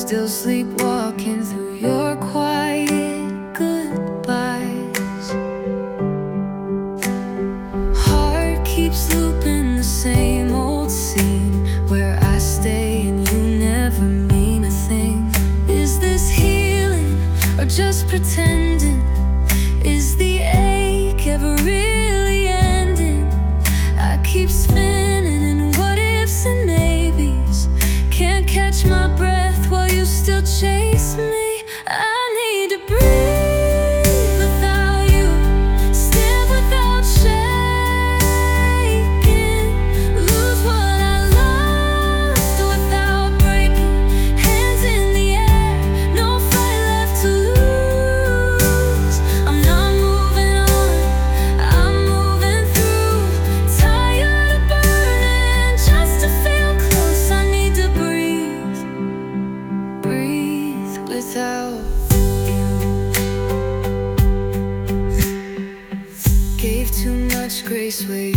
still sleepwalking through your quiet goodbyes. Heart keeps looping the same old scene, where I stay and you never mean a thing. Is this healing or just pretending? Is the ache ever really ending? I keep spinning in what ifs and maybes, can't catch my breath while you still chase me. I need to breathe without you, stand without shaking, lose what I lost without breaking. Hands in the air, no fight left to lose. I'm not moving on, I'm moving through. Tired of burning just to feel close. I need to breathe without you. Gave too much grace where